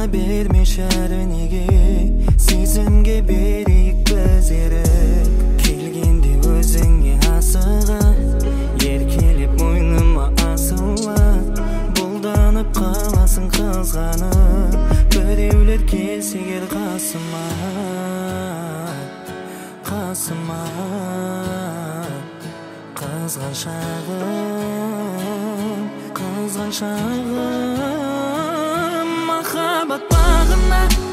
бермешер неге сезімге берейік біз ерік келгенде өзіңе асыға еркелеп мойныма асыла бұлданып қаласың қызғанып біреулер келсе кел қасыма қызғаншағым махаббат бағына